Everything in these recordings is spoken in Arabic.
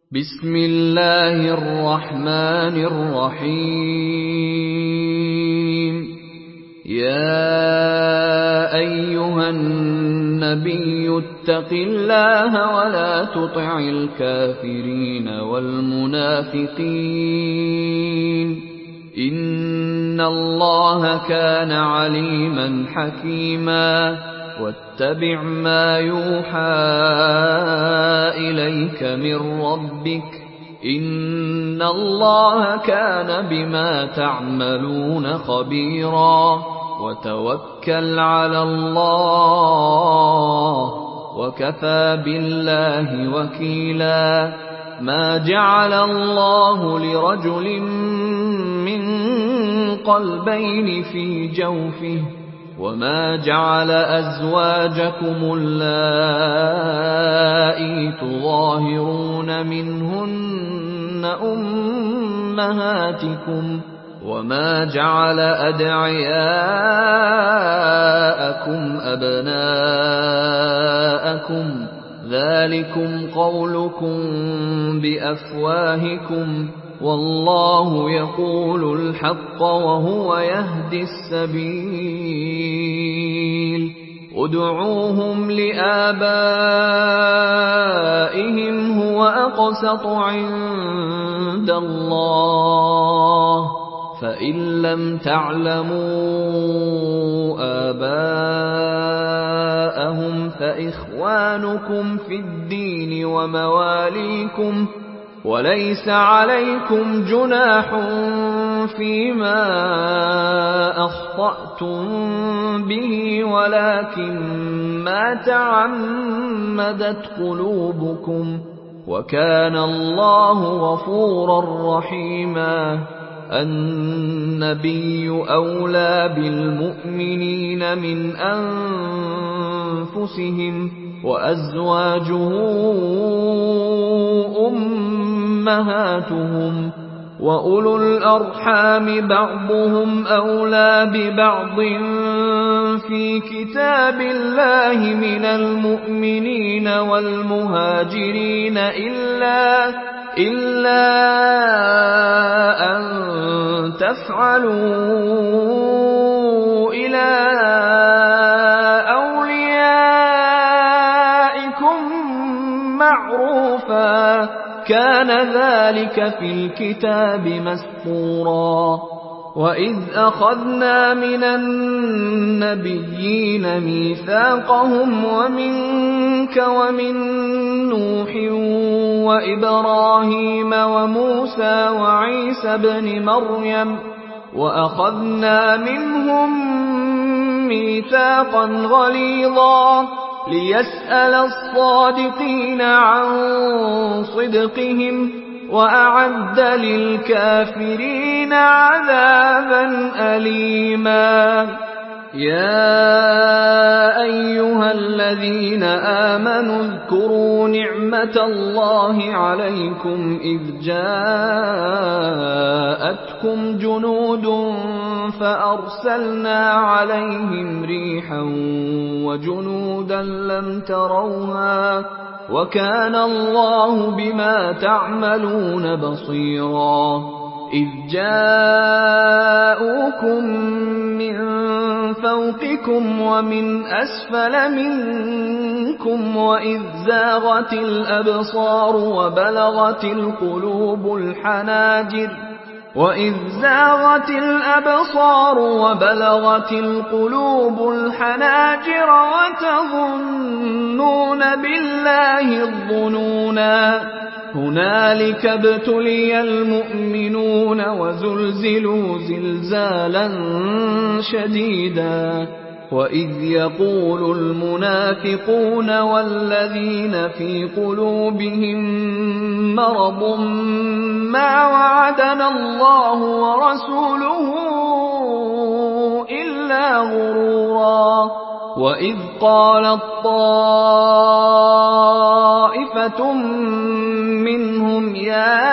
بسم الله الرحمن الرحيم. يا أيها النبي اتق الله ولا تطع الكافرين والمنافقين إن الله كان عليما حكيما. واتبع ما يوحى إليك من ربك إن الله كان بما تعملون خبيرا. وتوكل على الله وكفى بالله وكيلا. ما جعل الله لرجل من قلبين في جوفه وما جعل أزواجكم اللائي تظاهرون منهن أمهاتكم وما جعل أدعياءكم أبناءكم ذلكم قولكم بأفواهكم والله يقول الحق وهو يهدي السبيل. ادعوهم لآبائهم هو أقسط عند الله فإن لم تعلموا آباءهم فإخوانكم في الدين ومواليكم وليس عليكم جناح فيما أخطأتم به ولكن ما تعمدت قلوبكم وكان الله غفورا رحيما. النبي أولى بالمؤمنين من أنفسهم وأزواجه أمهاتهم وأولو الأرحام بعضهم أولى ببعض في كتاب الله من المؤمنين والمهاجرين إلا أن تفعلوا إلى أوليائكم معروفا كان ذلك في الكتاب مسطورا. وإذ أخذنا من النبيين ميثاقهم ومنك ومن نوح وإبراهيم وموسى وعيسى ابن مريم وأخذنا منهم ميثاقا غليظا ليسأل الصادقين عن صدقهم وأعد للكافرين عذابا أليما. يا أيها الذين آمنوا اذكروا نعمة الله عليكم إذ جاءتكم جنود فأرسلنا عليهم ريحا وجنودا لم تروها وكان الله بما تعملون بصيرا. إذ جاءوكم من فوقكم ومن أسفل منكم وإذ زاغت الأبصار وبلغت القلوب الحناجر وتظنون بالله الظنونا. هنالك ابتلي المؤمنون وزلزلوا زلزالا شديدا. وإذ يقول المنافقون والذين في قلوبهم مرض ما وعدنا الله ورسوله إلا غرورا. وإذ قالت طائفة منهم يا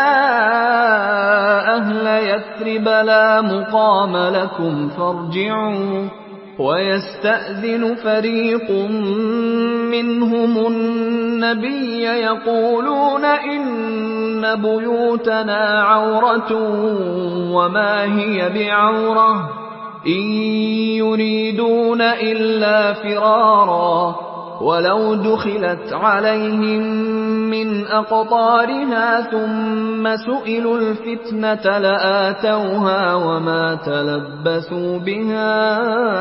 أهل يثرب لا مقام لكم فارجعوا ويستأذن فريق منهم النبي يقولون إن إن بيوتنا عورة وما هي بعورة إن يريدون إلا فرارا ولو دخلت عليهم من أقطارها ثم سئلوا الفتنة لآتوها وما تلبثوا بها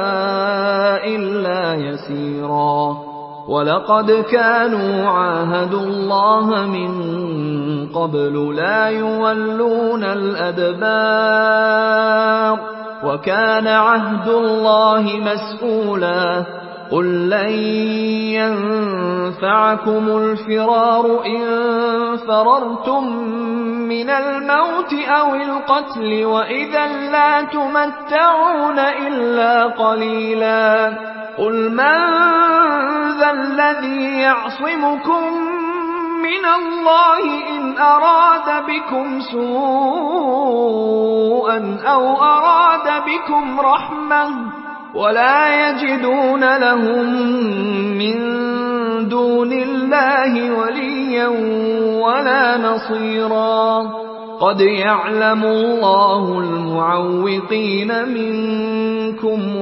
إلا يسيرا ولقد كانوا عاهدوا الله من قبل لا يولون الأدبار وكان عهد الله مسئولا قل لن ينفعكم الفرار إن فررتم من الموت أو القتل وإذا لا تمتعون إلا قليلا قل من ذا الذي يعصمكم من الله إن أراد بكم سوءا أو أراد بكم رحمة ولا يجدون لهم من دون الله وليا ولا نصيرا قد يعلم الله المعوقين منكم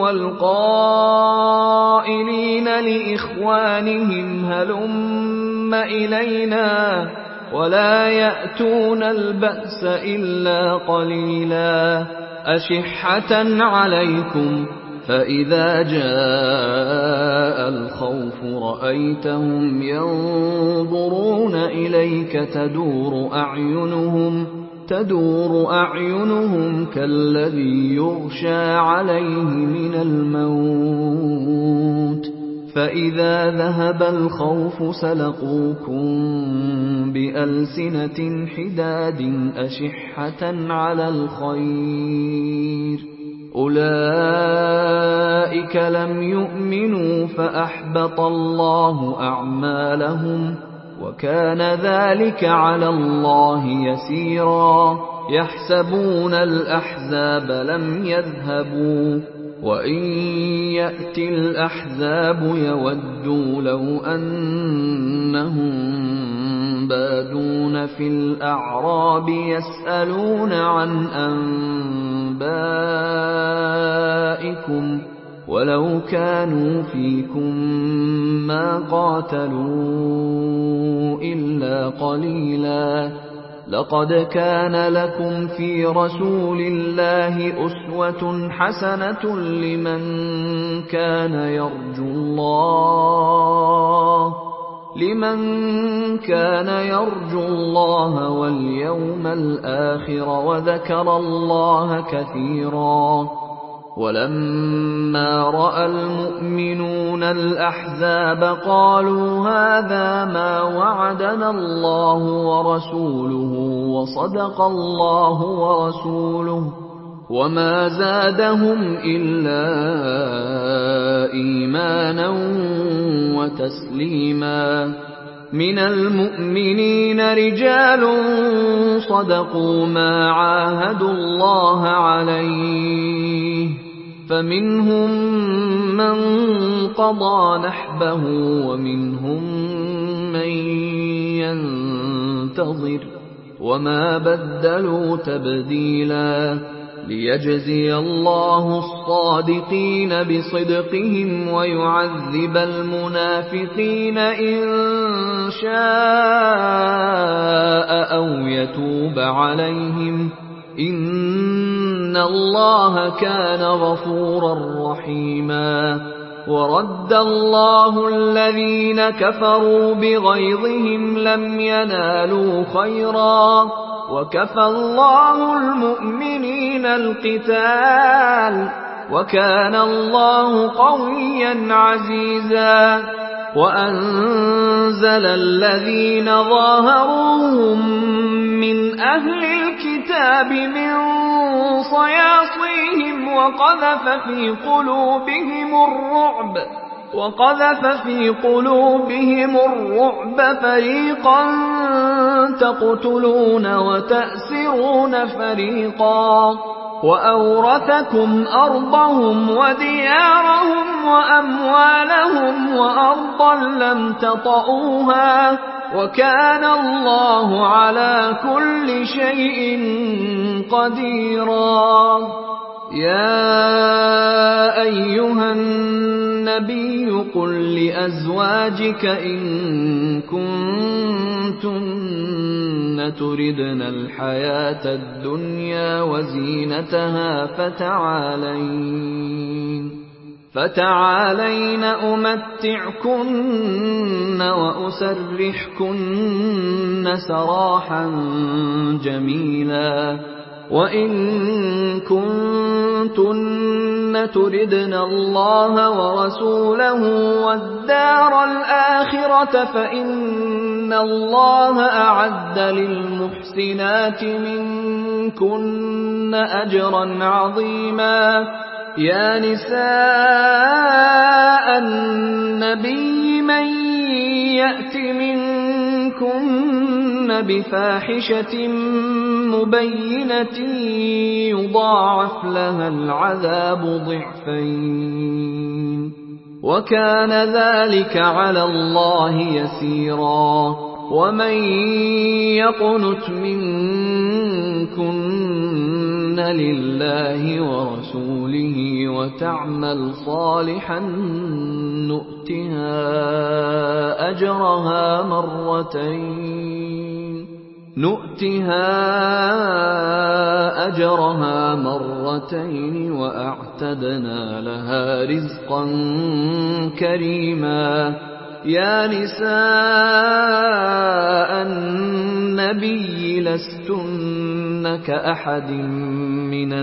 والقائلين لإخوانهم هلم إلينا ولا يأتون البأس إلا قليلا أشحة عليكم فإذا جاء الخوف رأيتهم ينظرون إليك تدور أعينهم كالذي يغشى عليه من الموت فإذا ذهب الخوف سلقوكم بألسنة حداد أشحة على الخير أولئك لم يؤمنوا فأحبط الله أعمالهم وكان ذلك على الله يسيرا يحسبون الأحزاب لم يذهبوا وإن يأتي الأحزاب يودوا لو أنهم بادون في الأعراب يسألون عن أنبائكم ولو كانوا فيكم ما قاتلوا إلا قليلا لقد كان لكم في رسول الله أسوة حسنة لمن كان يرجو الله واليوم الآخر وذكر الله كثيرا ولما رأى المؤمنون الأحزاب قالوا هذا ما وعدنا الله ورسوله وصدق الله ورسوله وما زادهم إلا إيمانا وتسليما من المؤمنين رجال صدقوا ما عاهدوا الله عليه فمنهم من قضى نحبه ومنهم من ينتظر وما بدلوا تبديلا ليجزي الله الصادقين بصدقهم ويعذب المنافقين إن شاء أو يتوب عليهم إن الله كان غفورا رحيما ورد الله الذين كفروا بغيظهم لم ينالوا خيرا وكفى الله المؤمنين القتال وكان الله قويا عزيزا وأنزل الذين ظاهروهم من أهل الكتاب من صياصيهم وقذف في قلوبهم الرعب فريقا تقتلون وتأسرون فريقا وأورثكم أرضهم وديارهم وأموالهم وأرضا لم تطئوها وكان الله على كل شيء قديرا. يا أيها النبي قل لأزواجك إن كنتن تردن الحياة الدنيا وزينتها فتعالين أمتعكن وأسرحكن سراحا جميلا. وإن كنتن تردن الله ورسوله والدار الآخرة فإن الله أعد للمحسنات منكن أجرا عظيما. يا نساء النبي من يأت منكن بفاحشة مبينة يضاعف لها العذاب ضعفين وكان ذلك على الله يسيرا. ومن يقنت منكن لله ورسوله وتعمل صالحا نؤتها أجرها مرتين وأعتدنا لها رزقا كريما. يا نساء النبي لستن كأحد من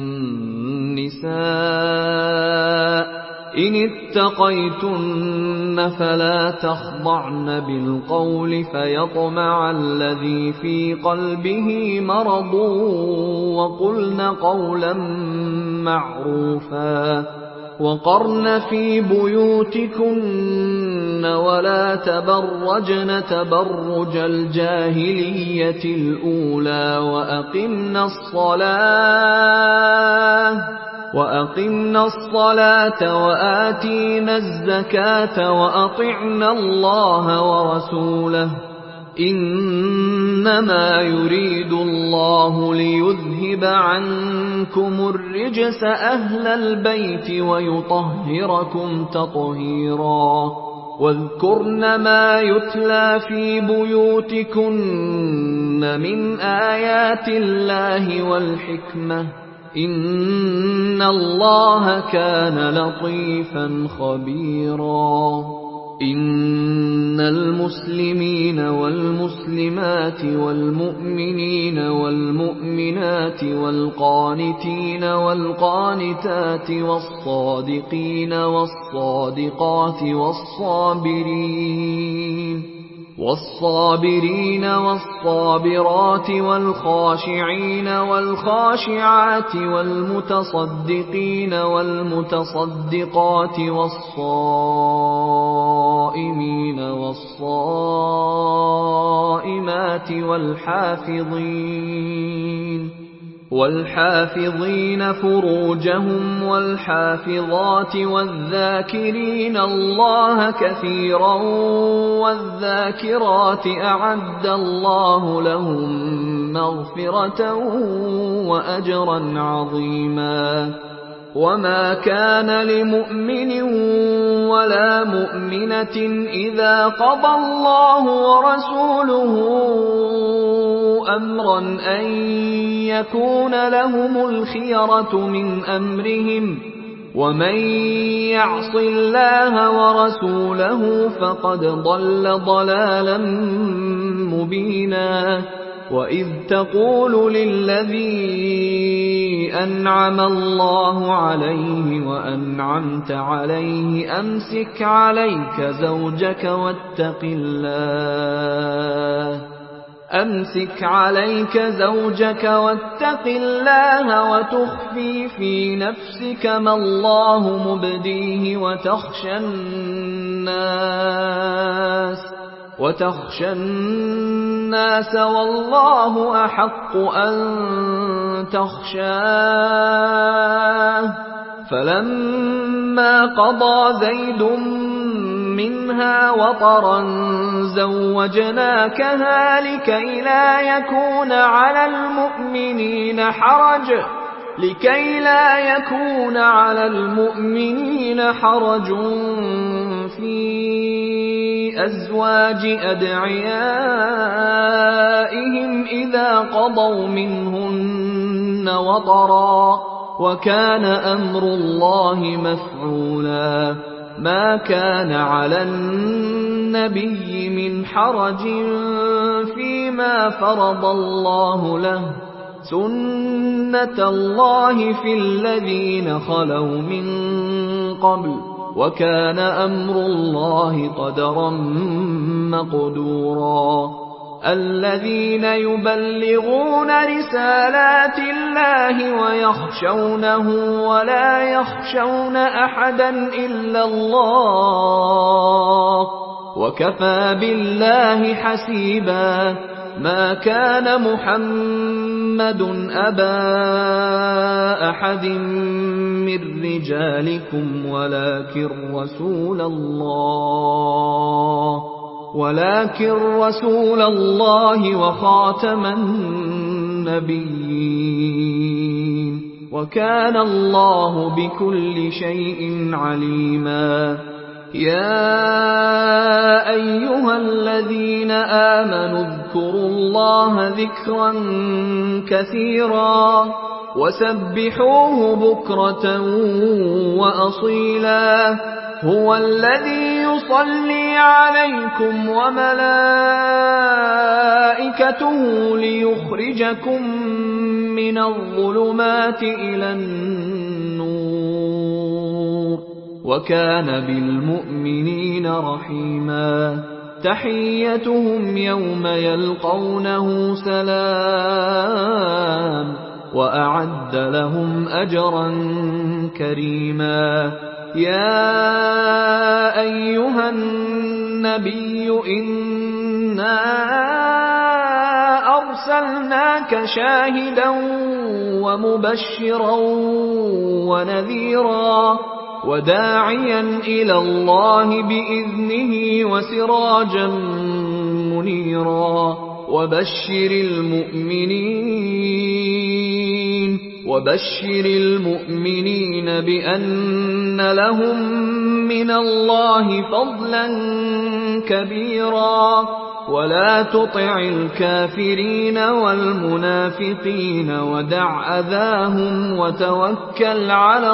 النساء إن اتقيتن فلا تخضعن بالقول فيطمع الذي في قلبه مرض وقلن قولا معروفا. وقرن في بيوتكن ولا تبرجن تبرج الجاهلية الأولى وأقمنا الصلاة وآتينا الزكاة وأطعنا الله ورسوله إنما يريد الله ليذهب عنكم الرجس أهل البيت ويطهركم تطهيرا. واذكرن ما يتلى في بيوتكن من آيات الله والحكمة إن الله كان لطيفا خبيرا. إن المسلمين والمسلمات والمؤمنين والمؤمنات والقانتين والقانتات والصادقين والصادقات والصابرين والصابرات والخاشعين والخاشعات والمتصدقين والمتصدقات والصائمين والصائمات والحافظين فروجهم والحافظات والذاكرين الله كثيرا والذاكرات أعد الله لهم مغفرة وأجرا عظيما. وما كان لمؤمن ولا مؤمنة إذا قضى الله ورسوله أمرا أن يكون لهم الخيرة من أمرهم ومن يعص الله ورسوله فقد ضل ضلالا مبينا. وإذ تقول للذي أنعم الله عليه وأنعمت عليه أمسك عليك زوجك واتق الله وتخفي في نفسك ما الله مبديه وتخشى الناس والله أحق أن تخشاه. فلما قضى زيد منها وطرا زوجناكها لكي لا يكون على المؤمنين حرج في أزواج أدعيائهم إذا قضوا منهن وطرا، وكان أمر الله مفعولا. ما كان على النبي من حرج فيما فرض الله له، سنة الله في الذين خلوا من قبل، وكان أمر الله قدرا مقدورا. الذين يبلغون رسالات الله ويخشونه ولا يخشون أحدا إلا الله، وكفى بالله حسيبا. ما كان محمد أبا أحد من رجالكم ولكن رسول الله وخاتم النبيين، وكان الله بكل شيء عليما. يا أيها الذين آمنوا اذكروا الله ذكرا كثيرا وسبحوه بكرة وأصيلا. هو الذي يصلي عليكم وملائكته ليخرجكم من الظلمات إلى النور، وكان بالمؤمنين رحيما. تحيتهم يوم يلقونه سلام، وأعد لهم أجرا كريما. يا أيها النبي إنا أرسلناك شاهدا ومبشرا ونذيرا وداعيا إلى الله بإذنه وسراجا منيرا. وبشر المؤمنين بأن لهم من الله فضلا كبيرا. ولا تطع الكافرين والمنافقين ودع أذاهم وتوكل على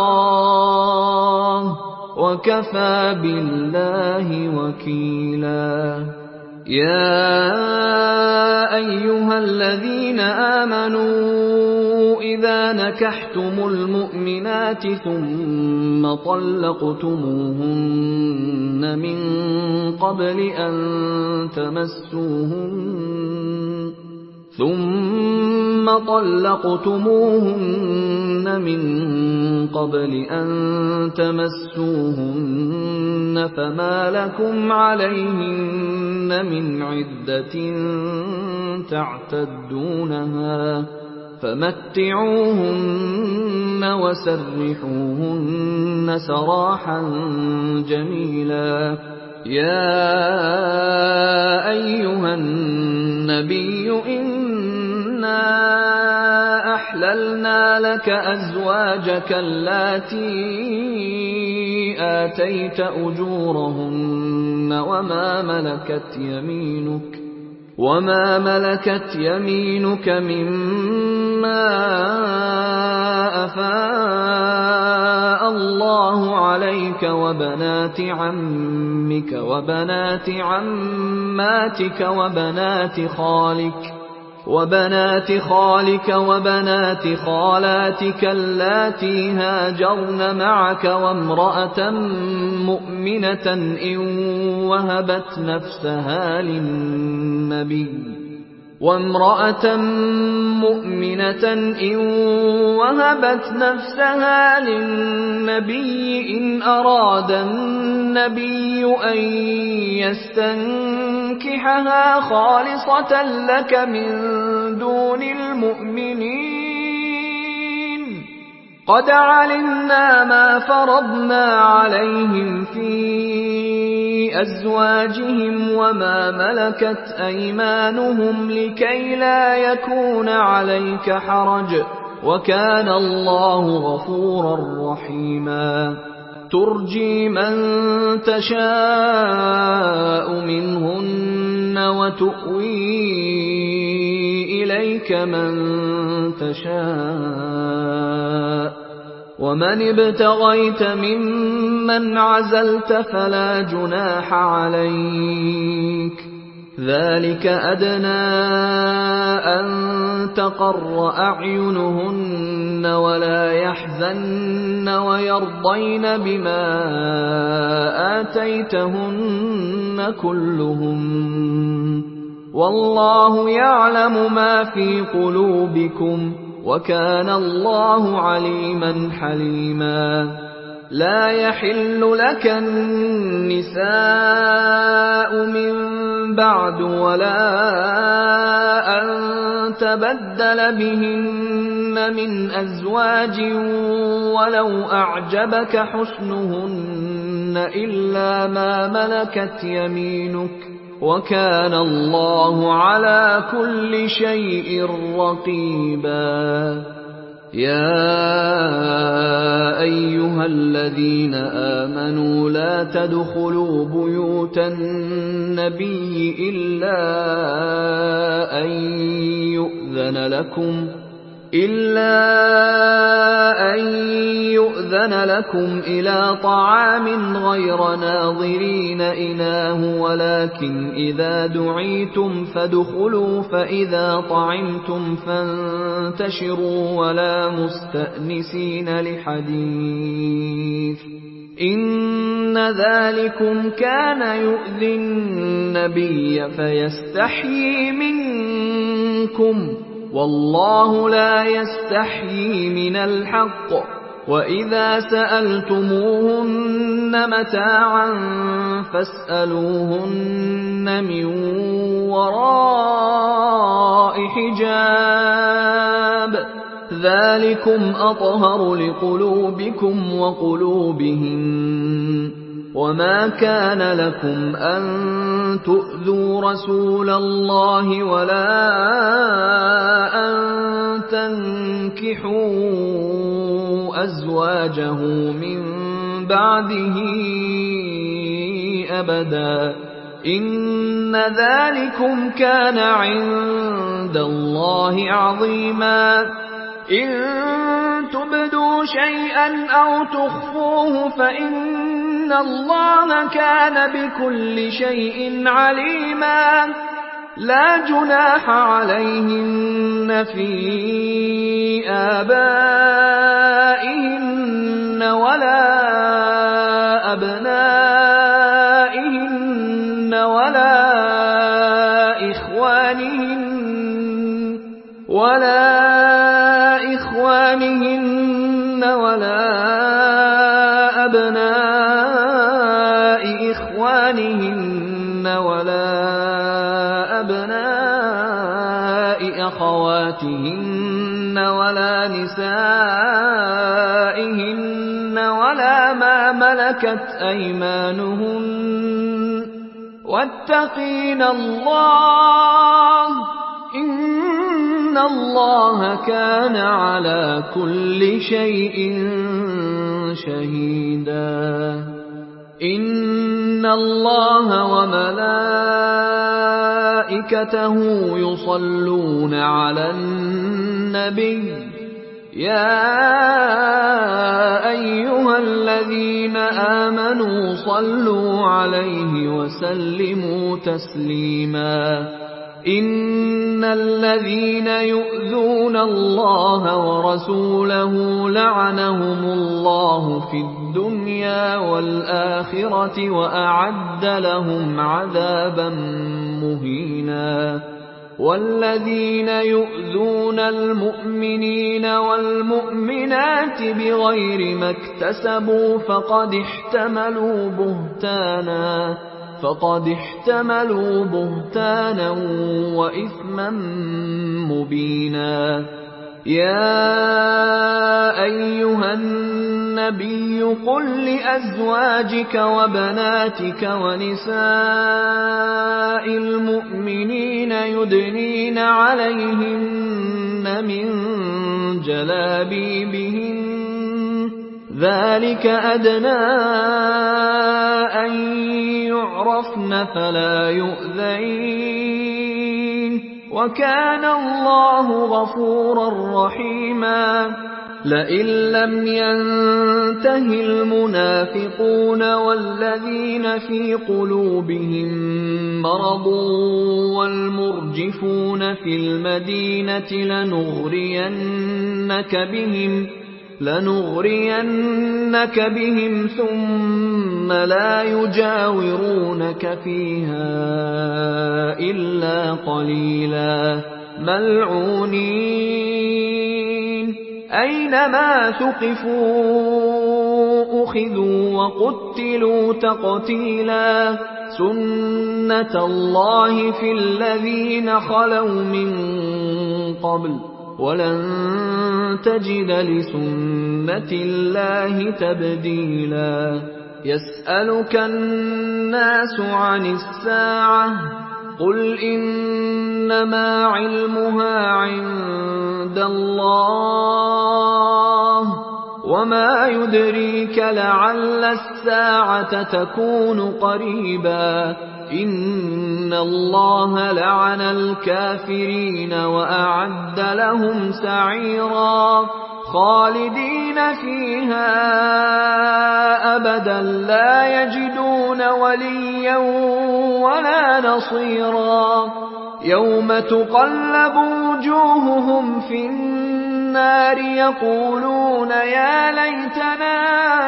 الله، وكفى بالله وكيلا. يا أيها الذين آمنوا إذا نكحتم المؤمنات ثم طلقتموهن من قبل أن تمسوهن فما لكم عليهن من عدة تعتدونها، فمتعوهن وسرحوهن سراحا جميلا. يا أيها النبي إنا أحللنا لك أزواجك اللاتي آتيت أجورهن وما ملكت يمينك مما أفاء الله عليك وبنات عمك وبنات عماتك وبنات خالك وبنات خالاتك اللاتي هاجرن معك وامرأة مؤمنة إن وهبت نفسها للنبي إن أراد النبي أن يستنكحها خالصة لك من دون المؤمنين. قد علمنا ما فرضنا عليهم في أزواجهم وما ملكت أيمانهم لكي لا يكون عليك حرج، وكان الله غفورا رحيما. ترجي من تشاء منهن وتؤوي إليك من تشاء، ومن ابتغيت ممن عزلت فلا جناح عليك، ذلك أدنى أن تقر أعينهن ولا يحزن ويرضين بما آتيتهن كلهم، والله يعلم ما في قلوبكم، وكان الله عليما حليما. لا يحل لك النساء من بعد ولا أن تبدل بهن من أزواج ولو أعجبك حسنهن إلا ما ملكت يمينك، وكان الله على كل شيء رقيبا. يا أيها الذين آمنوا لا تدخلوا بيوت النبي إلا أن يؤذن لكم إلى طعام غير ناظرين إناه، ولكن إذا دعيتم فادخلوا، فإذا طعمتم فانتشروا ولا مستأنسين لحديث، إن ذلكم كان يؤذي النبي فيستحيي منكم، والله لا يستحيي من الحق. وإذا سألتموهن متاعا فاسألوهن من وراء حجاب، ذلكم أطهر لقلوبكم وقلوبهن. وما كان لكم أن تؤذوا رسول الله ولا أن تنكحوا أزواجه من بعده أبدا، إن ذلكم كان عند الله عظيما. إن تبدوا شيئا أو تخفوه فإن الله كان بكل شيء عليما. لا جناح عليهن في آبائهن ولا أبنائهن ولا إخوانهن ولا أبناء إخوانهن ولا أبناء أخواتهن ولا نسائهن ولا ما ملكت أيمانهن، واتقين الله، إن الله كان على كل شيء شهيدا. إن الله وملائكته يصلون على النبي، يا أيها الذين آمنوا صلوا عليه وسلموا تسليما. إن الذين يؤذون الله ورسوله لعنهم الله في الدنيا والآخرة وأعد لهم عذابا مهينا. والذين يؤذون المؤمنين والمؤمنات بغير ما اكتسبوا فقد احتملوا بهتانا وإثما مبينا. يا أيها الناس النبي قل لأزواجك وبناتك ونساء المؤمنين يدنين عليهن من جلابيبهن ذلك أدنى أن يعرفن فلا يؤذين وكان الله غفورا رحيما لئن لم ينته المنافقون والذين في قلوبهم مرض والمرجفون في المدينة لنغرينك بهم ثم لا يجاورونك فيها إلا قليلا ملعونين أينما ثقفوا أخذوا وقتلوا تقتيلا سنة الله في الذين خلوا من قبل ولن تجد لسنة الله تبديلا يسألك الناس عن الساعة قل إنما علمها عند الله وما يدريك لعل الساعة تكون قريبا إن الله لعن الكافرين وأعد لهم سعيرا خالدين فيها أبدا لا يجدون وليا ولا نصيرا يوم تقلب وجوههم في النار يقولون يا ليتنا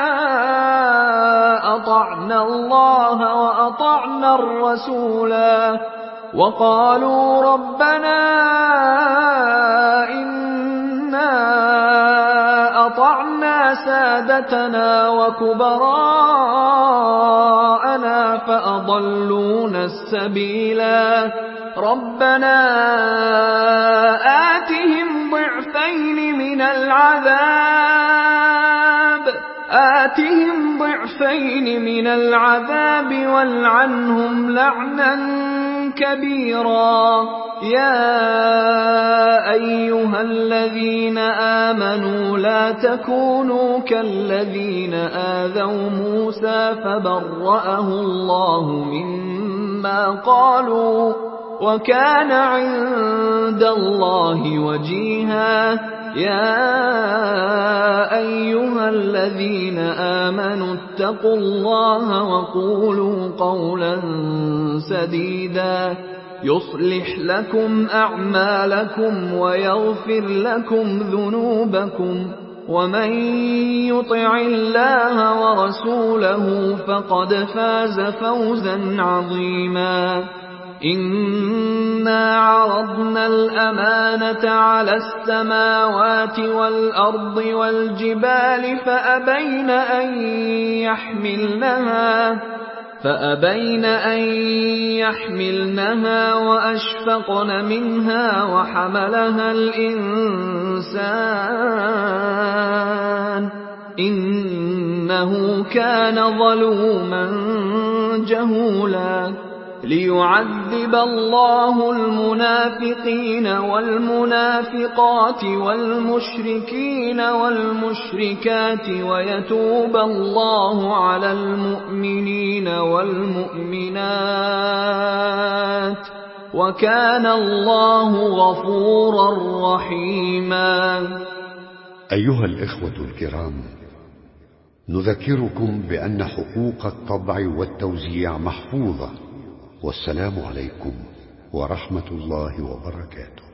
أطعنا الله وأطعنا الرسولا وقالوا ربنا إنا أطعنا سادتنا وكبراءنا فأضلونا السبيلا ربنا آتهم ضعفين من العذاب والعنهم لعنا كبيرا يا أيها الذين آمنوا لا تكونوا كالذين آذوا موسى فبرأه الله مما قالوا وكان عند الله وجيها يا أيها الذين آمنوا اتقوا الله وقولوا قولا سديدا يصلح لكم أعمالكم ويغفر لكم ذنوبكم ومن يطع الله ورسوله فقد فاز فوزا عظيما إنا عرضنا الأمانة على السماوات والأرض والجبال فأبين أن يحملنها وأشفقن منها وحملها الإنسان إنه كان ظلوما جهولا ليعذب الله المنافقين والمنافقات والمشركين والمشركات ويتوب الله على المؤمنين والمؤمنات وكان الله غفورا رحيما. أيها الإخوة الكرام، نذكركم بأن حقوق الطبع والتوزيع محفوظة. والسلام عليكم ورحمة الله وبركاته.